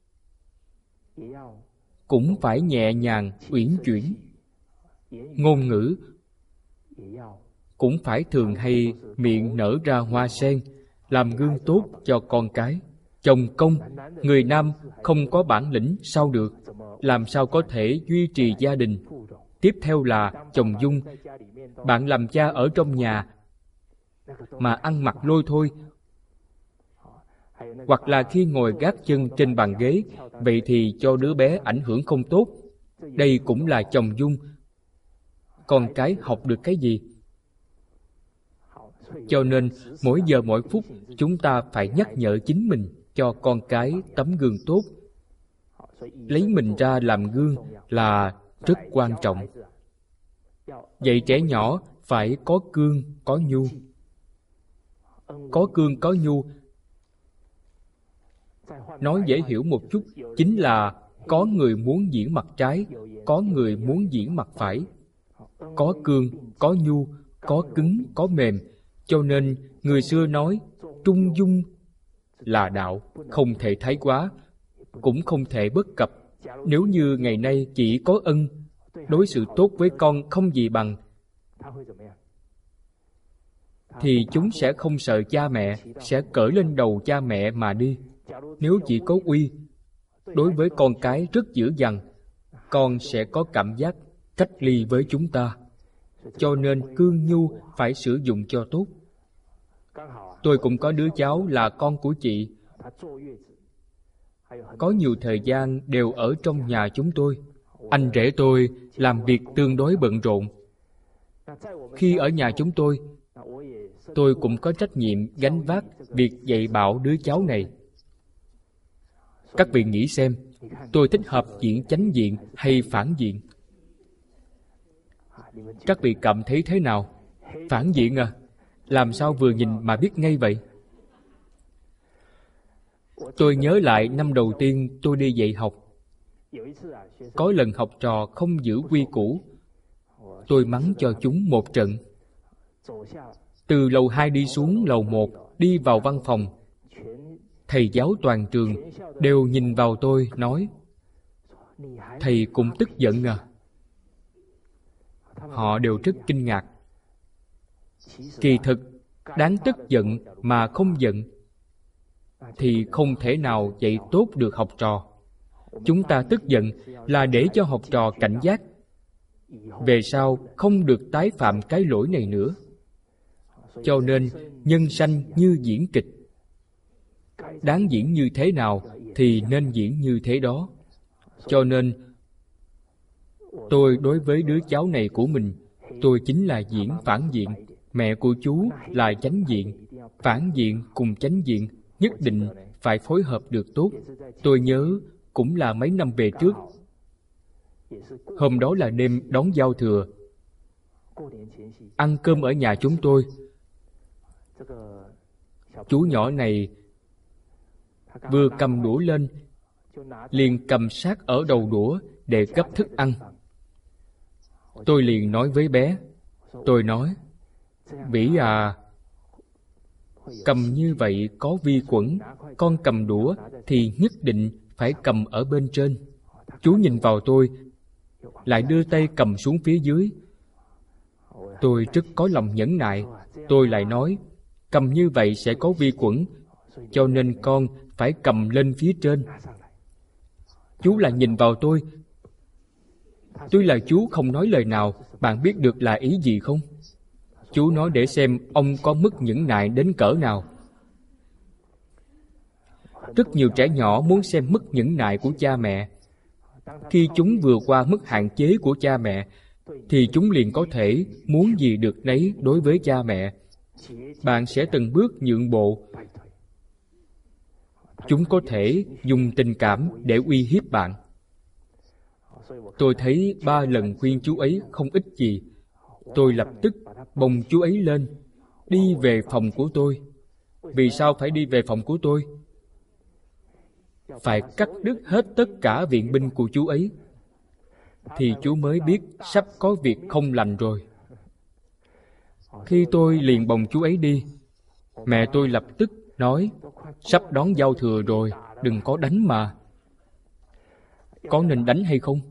S1: cũng phải nhẹ nhàng, uyển chuyển. Ngôn ngữ cũng phải thường hay miệng nở ra hoa sen, làm gương tốt cho con cái. Chồng công, người nam không có bản lĩnh sao được, làm sao có thể duy trì gia đình. Tiếp theo là chồng dung. Bạn làm cha ở trong nhà mà ăn mặc lôi thôi, hoặc là khi ngồi gác chân trên bàn ghế, vậy thì cho đứa bé ảnh hưởng không tốt. Đây cũng là chồng dung. Con cái học được cái gì? Cho nên mỗi giờ mỗi phút chúng ta phải nhắc nhở chính mình cho con cái tấm gương tốt. Lấy mình ra làm gương là rất quan trọng. Dạy trẻ nhỏ phải có cương, có nhu. Có cương, có nhu, nói dễ hiểu một chút, chính là có người muốn diễn mặt trái, có người muốn diễn mặt phải. Có cương, có nhu, có cứng, có mềm. Cho nên người xưa nói trung dung là đạo, không thể thái quá, cũng không thể bất cập. Nếu như ngày nay chỉ có ân, đối xử tốt với con không gì bằng, thì chúng sẽ không sợ cha mẹ, sẽ cởi lên đầu cha mẹ mà đi. Nếu chỉ có uy, đối với con cái rất dữ dằn, con sẽ có cảm giác cách ly với chúng ta. Cho nên cương nhu phải sử dụng cho tốt. Tôi cũng có đứa cháu là con của chị, có nhiều thời gian đều ở trong nhà chúng tôi. Anh rể tôi làm việc tương đối bận rộn. Khi ở nhà chúng tôi, tôi cũng có trách nhiệm gánh vác việc dạy bảo đứa cháu này. Các vị nghĩ xem, tôi thích hợp diễn chánh diện hay phản diện? Các vị cảm thấy thế nào? Phản diện à? Làm sao vừa nhìn mà biết ngay vậy? Tôi nhớ lại năm đầu tiên tôi đi dạy học. Có lần học trò không giữ quy củ, tôi mắng cho chúng một trận. Từ lầu hai đi xuống lầu một, đi vào văn phòng, thầy giáo toàn trường đều nhìn vào tôi nói: thầy cũng tức giận à? Họ đều rất kinh ngạc. Kỳ thực đáng tức giận mà không giận. thì không thể nào dạy tốt được học trò. Chúng ta tức giận là để cho học trò cảnh giác, về sau không được tái phạm cái lỗi này nữa. Cho nên nhân sanh như diễn kịch, đáng diễn như thế nào thì nên diễn như thế đó. Cho nên tôi đối với đứa cháu này của mình, tôi chính là diễn phản diện. Mẹ của chú là chánh diện. Phản diện cùng chánh diện nhất định phải phối hợp được tốt. Tôi nhớ cũng là mấy năm về trước, hôm đó là đêm đón giao thừa, ăn cơm ở nhà chúng tôi. Chú nhỏ này vừa cầm đũa lên, liền cầm sát ở đầu đũa để gấp thức ăn. Tôi liền nói với bé, tôi nói, Vĩ à, cầm như vậy có vi khuẩn, con cầm đũa thì nhất định phải cầm ở bên trên. Chú nhìn vào tôi, lại đưa tay cầm xuống phía dưới. Tôi rất có lòng nhẫn nại. Tôi lại nói, cầm như vậy sẽ có vi khuẩn, cho nên con phải cầm lên phía trên. Chú lại nhìn vào tôi. Tuy là chú không nói lời nào, bạn biết được là ý gì không? Chú nói để xem ông có mức nhẫn nại đến cỡ nào. Rất nhiều trẻ nhỏ muốn xem mức nhẫn nại của cha mẹ. Khi chúng vừa qua mức hạn chế của cha mẹ, thì chúng liền có thể muốn gì được nấy đối với cha mẹ. Bạn sẽ từng bước nhượng bộ. Chúng có thể dùng tình cảm để uy hiếp bạn. Tôi thấy ba lần khuyên chú ấy không ích gì. Tôi lập tức bồng chú ấy lên, đi về phòng của tôi. Vì sao phải đi về phòng của tôi? Phải cắt đứt hết tất cả viện binh của chú ấy, thì chú mới biết sắp có việc không lành rồi. Khi tôi liền bồng chú ấy đi, mẹ tôi lập tức nói, sắp đón giao thừa rồi, đừng có đánh mà. Có nên đánh hay không?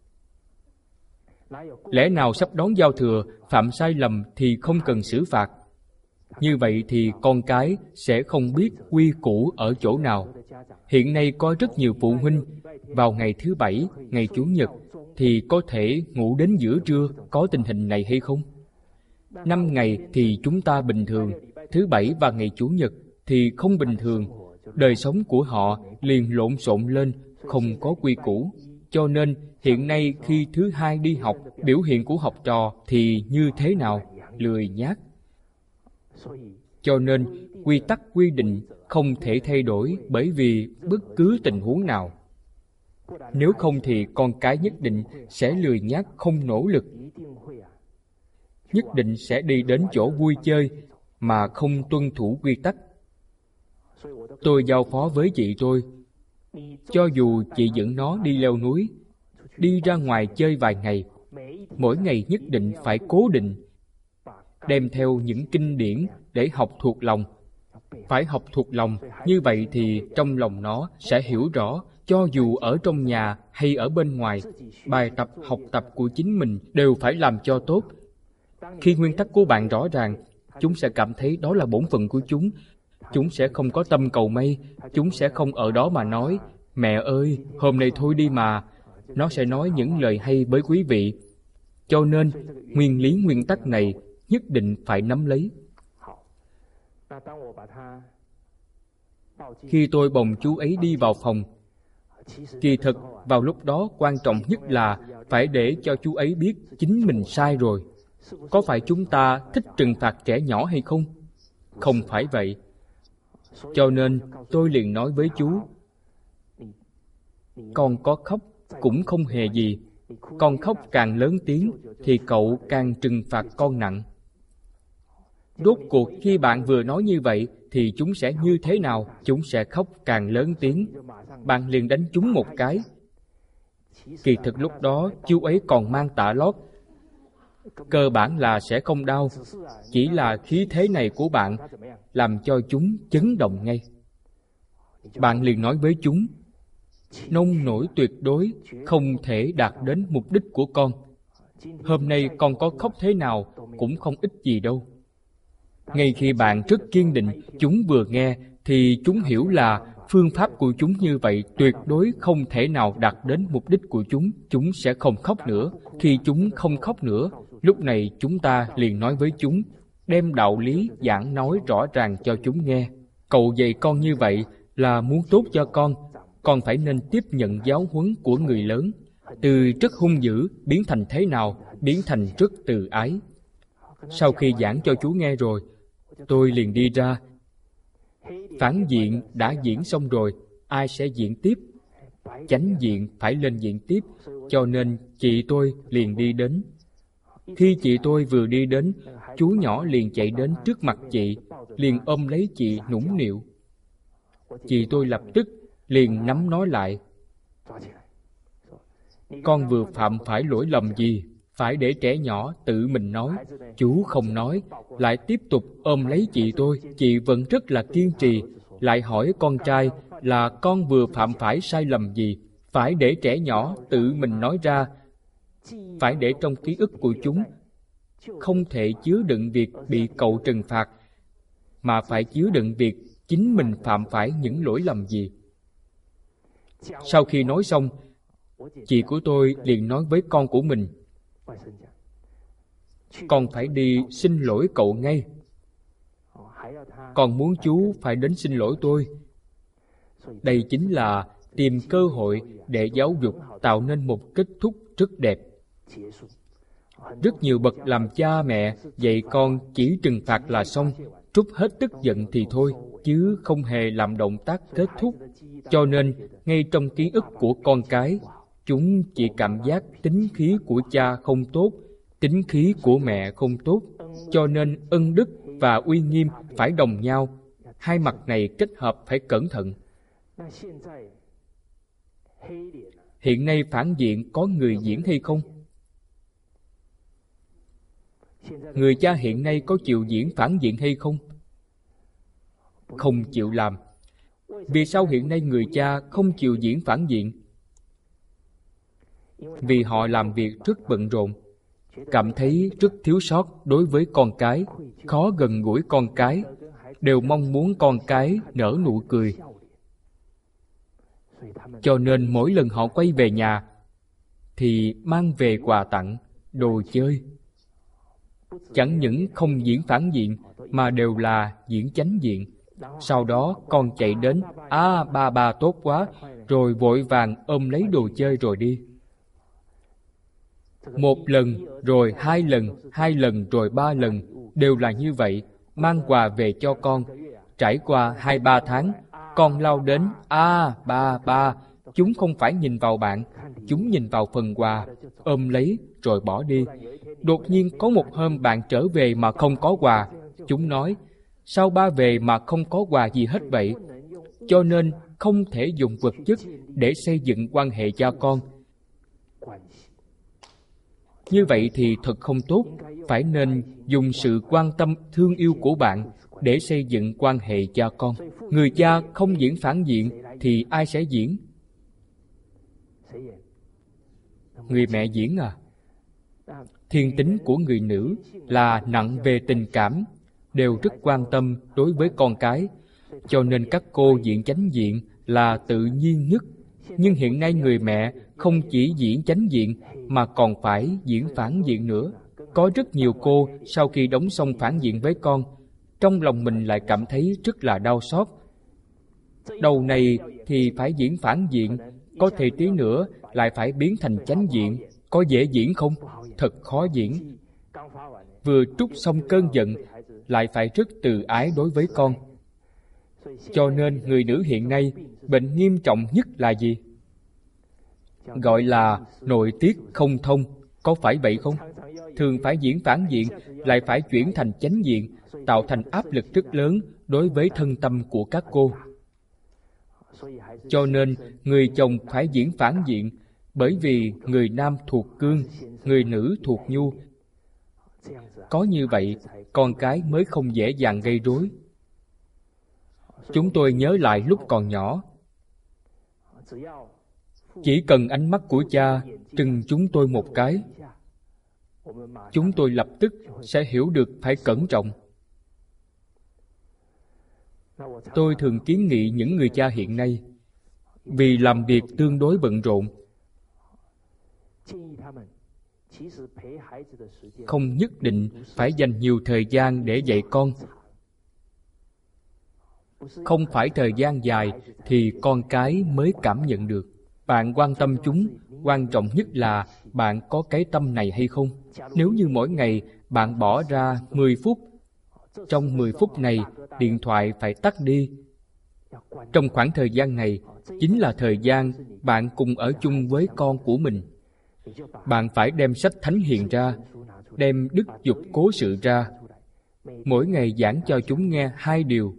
S1: Lẽ nào sắp đón giao thừa, phạm sai lầm thì không cần xử phạt? Như vậy thì con cái sẽ không biết quy củ ở chỗ nào. Hiện nay có rất nhiều phụ huynh vào ngày thứ Bảy, ngày Chủ nhật thì có thể ngủ đến giữa trưa. Có tình hình này hay không? Năm ngày thì chúng ta bình thường, thứ Bảy và ngày Chủ nhật thì không bình thường. Đời sống của họ liền lộn xộn lên, không có quy củ. Cho nên hiện nay khi thứ Hai đi học, biểu hiện của học trò thì như thế nào? Lười nhác. Cho nên quy tắc quy định không thể thay đổi bởi vì bất cứ tình huống nào. Nếu không thì con cái nhất định sẽ lười nhác, không nỗ lực. Nhất định sẽ đi đến chỗ vui chơi mà không tuân thủ quy tắc. Tôi giao phó với chị tôi, cho dù chị dẫn nó đi leo núi, đi ra ngoài chơi vài ngày, mỗi ngày nhất định phải cố định đem theo những kinh điển để học thuộc lòng. Phải học thuộc lòng, như vậy thì trong lòng nó sẽ hiểu rõ, cho dù ở trong nhà hay ở bên ngoài, bài tập học tập của chính mình đều phải làm cho tốt. Khi nguyên tắc của bạn rõ ràng, chúng sẽ cảm thấy đó là bổn phận của chúng. Chúng sẽ không có tâm cầu may. Chúng sẽ không ở đó mà nói, mẹ ơi, hôm nay thôi đi mà. Nó sẽ nói những lời hay với quý vị. Cho nên, nguyên lý nguyên tắc này nhất định phải nắm lấy. Khi tôi bồng chú ấy đi vào phòng, kỳ thực vào lúc đó quan trọng nhất là phải để cho chú ấy biết chính mình sai rồi. Có phải chúng ta thích trừng phạt trẻ nhỏ hay không? Không phải vậy. Cho nên tôi liền nói với chú, con có khóc cũng không hề gì. Con khóc càng lớn tiếng thì cậu càng trừng phạt con nặng. Rốt cuộc khi bạn vừa nói như vậy thì chúng sẽ như thế nào? Chúng sẽ khóc càng lớn tiếng. Bạn liền đánh chúng một cái. Kỳ thực lúc đó chú ấy còn mang tã lót, cơ bản là sẽ không đau. Chỉ là khí thế này của bạn làm cho chúng chấn động ngay. Bạn liền nói với chúng, nông nổi tuyệt đối không thể đạt đến mục đích của con. Hôm nay con có khóc thế nào cũng không ích gì đâu. Ngay khi bạn rất kiên định, chúng vừa nghe, thì chúng hiểu là phương pháp của chúng như vậy tuyệt đối không thể nào đạt đến mục đích của chúng. Chúng sẽ không khóc nữa. Khi chúng không khóc nữa, lúc này chúng ta liền nói với chúng, đem đạo lý giảng nói rõ ràng cho chúng nghe. Cậu dạy con như vậy là muốn tốt cho con. Con phải nên tiếp nhận giáo huấn của người lớn. Từ rất hung dữ biến thành thế nào? Biến thành rất từ ái. Sau khi giảng cho chú nghe rồi, tôi liền đi ra. Phản diện đã diễn xong rồi, ai sẽ diễn tiếp? Chánh diện phải lên diễn tiếp, cho nên chị tôi liền đi đến. Khi chị tôi vừa đi đến, chú nhỏ liền chạy đến trước mặt chị, liền ôm lấy chị nũng nịu. Chị tôi lập tức liền nắm nó lại. Con vừa phạm phải lỗi lầm gì? Phải để trẻ nhỏ tự mình nói. Chú không nói, lại tiếp tục ôm lấy chị tôi. Chị vẫn rất là kiên trì, lại hỏi con trai là con vừa phạm phải sai lầm gì. Phải để trẻ nhỏ tự mình nói ra. Phải để trong ký ức của chúng không thể chứa đựng việc bị cậu trừng phạt, mà phải chứa đựng việc chính mình phạm phải những lỗi lầm gì. Sau khi nói xong, chị của tôi liền nói với con của mình, con phải đi xin lỗi cậu ngay. Con muốn chú phải đến xin lỗi tôi. Đây chính là tìm cơ hội để giáo dục tạo nên một kết thúc rất đẹp. Rất nhiều bậc làm cha mẹ dạy con chỉ trừng phạt là xong, trút hết tức giận thì thôi, chứ không hề làm động tác kết thúc. Cho nên, ngay trong ký ức của con cái, chúng chỉ cảm giác tính khí của cha không tốt, tính khí của mẹ không tốt. Cho nên ân đức và uy nghiêm phải đồng nhau. Hai mặt này kết hợp phải cẩn thận. Hiện nay phản diện có người diễn hay không? Người cha hiện nay có chịu diễn phản diện hay không? Không chịu làm. Vì sao hiện nay người cha không chịu diễn phản diện? Vì họ làm việc rất bận rộn, cảm thấy rất thiếu sót đối với con cái, khó gần gũi con cái, đều mong muốn con cái nở nụ cười. Cho nên mỗi lần họ quay về nhà thì mang về quà tặng, đồ chơi. Chẳng những không diễn phản diện mà đều là diễn chánh diện. Sau đó con chạy đến, à ba ba tốt quá, rồi vội vàng ôm lấy đồ chơi rồi đi. Một lần, rồi hai lần, hai lần rồi ba lần, đều là như vậy, mang quà về cho con. Trải qua hai ba tháng, con lao đến, à ba ba, chúng không phải nhìn vào bạn, chúng nhìn vào phần quà, ôm lấy rồi bỏ đi. Đột nhiên có một hôm bạn trở về mà không có quà, chúng nói, sao ba về mà không có quà gì hết vậy? Cho nên không thể dùng vật chất để xây dựng quan hệ cha con. Như vậy thì thật không tốt, phải nên dùng sự quan tâm thương yêu của bạn để xây dựng quan hệ cha con. Người cha không diễn phản diện thì ai sẽ diễn? Người mẹ diễn à? Thiên tính của người nữ là nặng về tình cảm, đều rất quan tâm đối với con cái, cho nên các cô diễn chánh diện là tự nhiên nhất. Nhưng hiện nay người mẹ không chỉ diễn chánh diện mà còn phải diễn phản diện nữa. Có rất nhiều cô sau khi đóng xong phản diện với con, trong lòng mình lại cảm thấy rất là đau xót. Đầu này thì phải diễn phản diện, có thể tí nữa lại phải biến thành chánh diện. Có dễ diễn không? Thật khó diễn. Vừa trút xong cơn giận lại phải rất từ ái đối với con. Cho nên người nữ hiện nay bệnh nghiêm trọng nhất là gì? Gọi là nội tiết không thông. Có phải vậy không? Thường phải diễn phản diện lại phải chuyển thành chánh diện, tạo thành áp lực rất lớn đối với thân tâm của các cô. Cho nên người chồng phải diễn phản diện, bởi vì người nam thuộc cương, người nữ thuộc nhu. Có như vậy, con cái mới không dễ dàng gây rối. Chúng tôi nhớ lại lúc còn nhỏ, chỉ cần ánh mắt của cha trừng chúng tôi một cái, chúng tôi lập tức sẽ hiểu được phải cẩn trọng. Tôi thường kiến nghị những người cha hiện nay, vì làm việc tương đối bận rộn, không nhất định phải dành nhiều thời gian để dạy con. Không phải thời gian dài thì con cái mới cảm nhận được. Bạn quan tâm chúng, quan trọng nhất là bạn có cái tâm này hay không. Nếu như mỗi ngày bạn bỏ ra mười phút, trong mười phút này điện thoại phải tắt đi. Trong khoảng thời gian này chính là thời gian bạn cùng ở chung với con của mình. Bạn phải đem sách Thánh Hiền ra, đem Đức Dục Cố Sự ra, mỗi ngày giảng cho chúng nghe hai điều.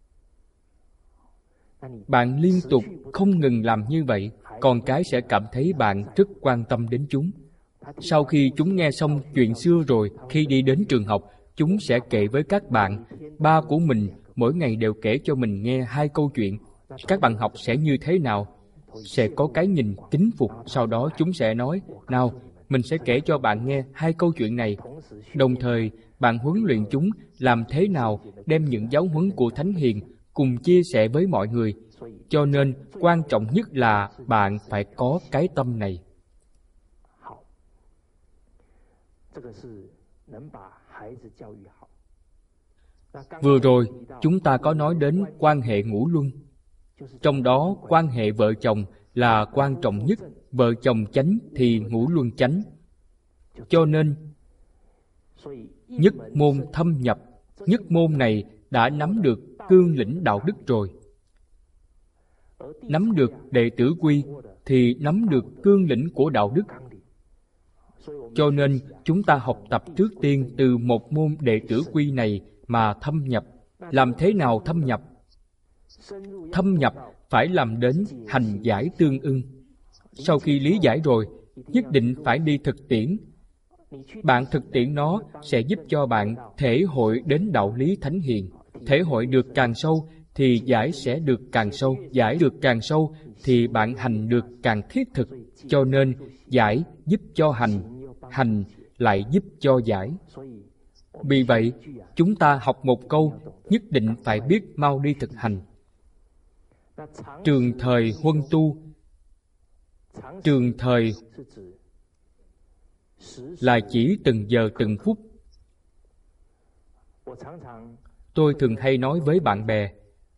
S1: Bạn liên tục không ngừng làm như vậy, con cái sẽ cảm thấy bạn rất quan tâm đến chúng. Sau khi chúng nghe xong chuyện xưa rồi, khi đi đến trường học, chúng sẽ kể với các bạn. Ba của mình mỗi ngày đều kể cho mình nghe hai câu chuyện. Các bạn học sẽ như thế nào? Sẽ có cái nhìn kính phục. Sau đó chúng sẽ nói, nào, mình sẽ kể cho bạn nghe hai câu chuyện này. Đồng thời, bạn huấn luyện chúng làm thế nào đem những giáo huấn của Thánh Hiền cùng chia sẻ với mọi người. Cho nên, quan trọng nhất là bạn phải có cái tâm này. Vừa rồi, chúng ta có nói đến quan hệ ngũ luân. Trong đó, quan hệ vợ chồng là quan trọng nhất. Vợ chồng chánh thì ngũ luân chánh. Cho nên, nhất môn thâm nhập. Nhất môn này đã nắm được cương lĩnh đạo đức rồi. Nắm được đệ tử quy thì nắm được cương lĩnh của đạo đức. Cho nên chúng ta học tập trước tiên từ một môn đệ tử quy này mà thâm nhập. Làm thế nào thâm nhập? Thâm nhập phải làm đến hành giải tương ưng. Sau khi lý giải rồi, nhất định phải đi thực tiễn. Bạn thực tiễn nó sẽ giúp cho bạn thể hội đến đạo lý Thánh Hiền. Thể hội được càng sâu thì giải sẽ được càng sâu. Giải được càng sâu thì bạn hành được càng thiết thực. Cho nên giải giúp cho hành, hành lại giúp cho giải. Vì vậy, chúng ta học một câu, nhất định phải biết mau đi thực hành. Trường thời huân tu. Trường thời là chỉ từng giờ từng phút. Tôi thường hay nói với bạn bè,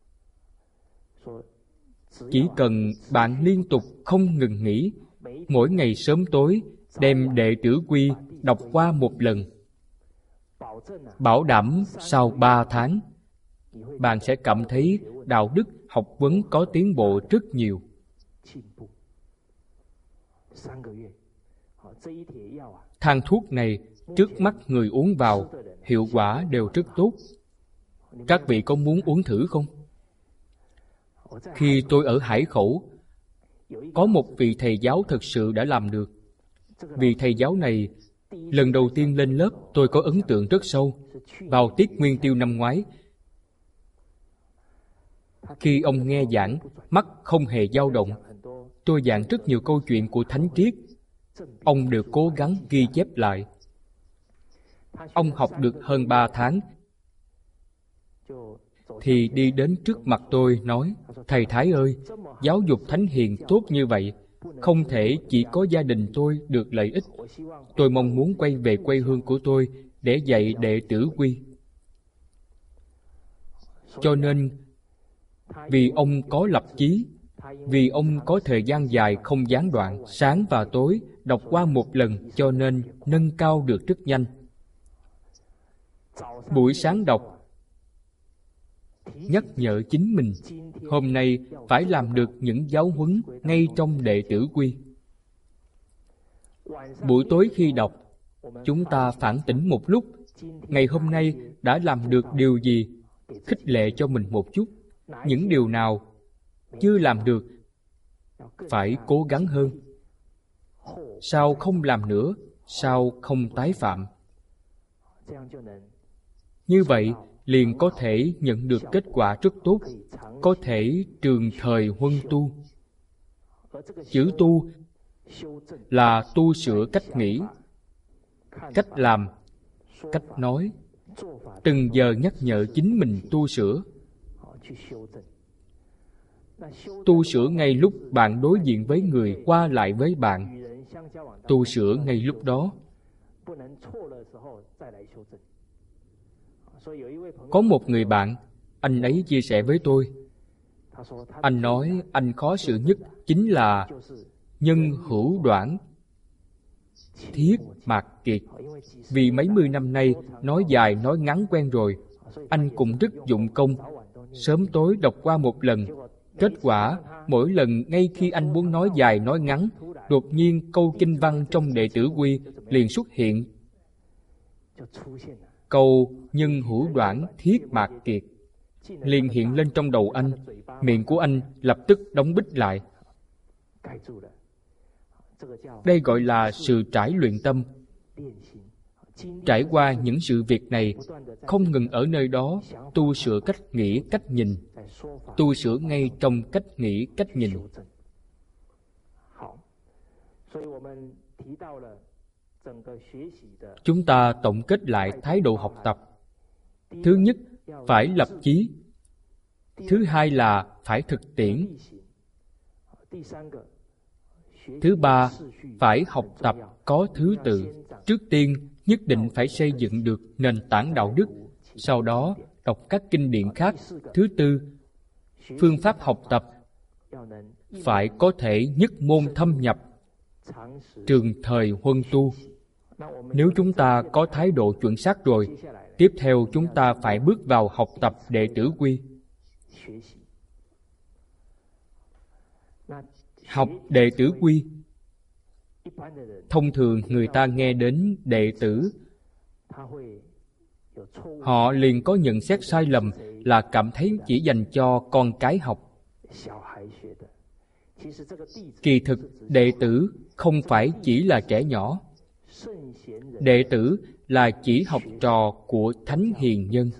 S1: chỉ cần bạn liên tục không ngừng nghỉ, mỗi ngày sớm tối đem đệ tử quy đọc qua một lần, bảo đảm sau ba tháng, bạn sẽ cảm thấy đạo đức học vấn có tiến bộ rất nhiều. Thang thuốc này trước mắt người uống vào, hiệu quả đều rất tốt. Các vị có muốn uống thử không? Khi tôi ở Hải Khẩu, có một vị thầy giáo thực sự đã làm được. Vị thầy giáo này, lần đầu tiên lên lớp tôi có ấn tượng rất sâu. Vào tiết Nguyên Tiêu năm ngoái, khi ông nghe giảng, mắt không hề dao động. Tôi giảng rất nhiều câu chuyện của Thánh Triết. Ông đều cố gắng ghi chép lại. Ông học được hơn ba tháng, thì đi đến trước mặt tôi nói, thầy Thái ơi, giáo dục Thánh Hiền tốt như vậy, không thể chỉ có gia đình tôi được lợi ích. Tôi mong muốn quay về quê hương của tôi để dạy đệ tử quy. Cho nên, vì ông có lập chí, vì ông có thời gian dài không gián đoạn, sáng và tối đọc qua một lần, cho nên nâng cao được rất nhanh. Buổi sáng đọc, nhắc nhở chính mình, hôm nay phải làm được những giáo huấn ngay trong đệ tử quy. Buổi tối khi đọc, chúng ta phản tỉnh một lúc, ngày hôm nay đã làm được điều gì, khích lệ cho mình một chút. Những điều nào chưa làm được, phải cố gắng hơn. Sao không làm nữa? Sao không tái phạm? Như vậy, liền có thể nhận được kết quả rất tốt, có thể trường thời huân tu. Chữ tu là tu sửa cách nghĩ, cách làm, cách nói, từng giờ nhắc nhở chính mình tu sửa. Tu sửa ngay lúc bạn đối diện với người qua lại với bạn. Tu sửa ngay lúc đó. Có một người bạn, anh ấy chia sẻ với tôi. Anh nói anh khó xử nhất chính là nhân hữu đoạn, thiết mạc kiệt. Vì mấy mươi năm nay nói dài nói ngắn quen rồi, anh cũng rất dụng công, sớm tối đọc qua một lần. Kết quả, mỗi lần ngay khi anh muốn nói dài nói ngắn, đột nhiên câu kinh văn trong Đệ Tử Quy liền xuất hiện. Câu nhân hữu đoạn thiết mạc kiệt liền hiện lên trong đầu anh. Miệng của anh lập tức đóng bít lại. Đây gọi là sự trải luyện tâm. Trải qua những sự việc này, không ngừng ở nơi đó tu sửa cách nghĩ, cách nhìn. Tu sửa ngay trong cách nghĩ, cách nhìn. Chúng ta tổng kết lại thái độ học tập. Thứ nhất, phải lập chí. Thứ hai là phải thực tiễn. Thứ ba, phải học tập có thứ tự. Trước tiên, nhất định phải xây dựng được nền tảng đạo đức. Sau đó, đọc các kinh điển khác. Thứ tư, phương pháp học tập phải có thể nhất môn thâm nhập, trường thời huân tu. Nếu chúng ta có thái độ chuẩn xác rồi, tiếp theo chúng ta phải bước vào học tập Đệ Tử Quy. Học Đệ Tử Quy, thông thường người ta nghe đến đệ tử, họ liền có nhận xét sai lầm là cảm thấy chỉ dành cho con cái học. Kỳ thực, đệ tử không phải chỉ là trẻ nhỏ. Đệ tử là chỉ học trò của thánh hiền nhân.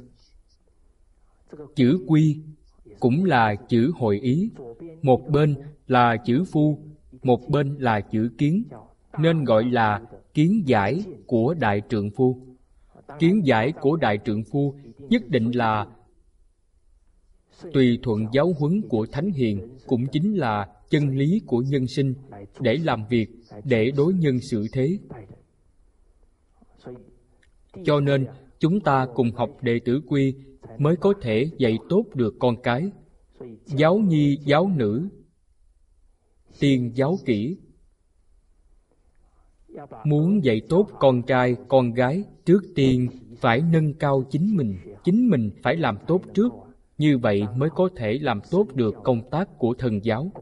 S1: Chữ quy cũng là chữ hội ý. Một bên là chữ phu, một bên là chữ kiến, nên gọi là kiến giải của đại trượng phu. Kiến giải của đại trượng phu nhất định là tùy thuận giáo huấn của thánh hiền, cũng chính là chân lý của nhân sinh, để làm việc, để đối nhân xử thế. Cho nên, chúng ta cùng học Đệ Tử Quy mới có thể dạy tốt được con cái. Giáo nhi, giáo nữ, tiên giáo kỹ. Muốn dạy tốt con trai, con gái, trước tiên phải nâng cao chính mình. Chính mình phải làm tốt trước. Như vậy mới có thể làm tốt được công tác của thần giáo.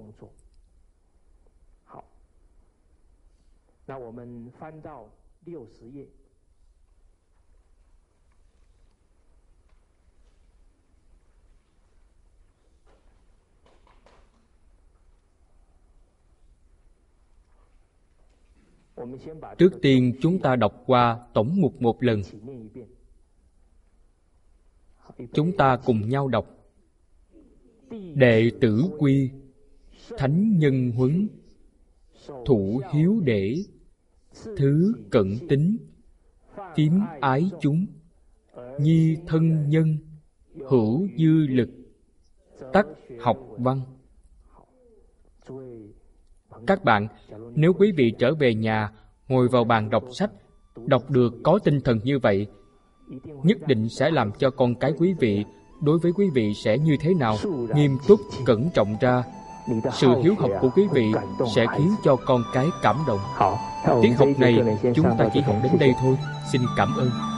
S1: Trước tiên chúng ta đọc qua tổng mục một lần. Chúng ta cùng nhau đọc. Đệ Tử Quy, thánh nhân huấn, thủ hiếu để, thứ cận tính, phím ái chúng, nhi thân nhân, hữu dư lực, tắc học văn. Các bạn, nếu quý vị trở về nhà, ngồi vào bàn đọc sách, đọc được có tinh thần như vậy, nhất định sẽ làm cho con cái quý vị đối với quý vị sẽ như thế nào? Nghiêm túc, cẩn trọng ra. Sự hiếu học của quý vị sẽ khiến cho con cái cảm động. Tiết học này chúng ta chỉ học đến đây thôi. Xin cảm ơn.